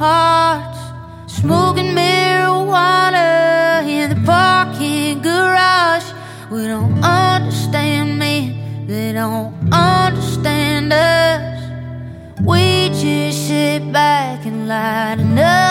hearts, smoking marijuana in the parking garage. We don't understand men, they don't understand us. We just sit back and light another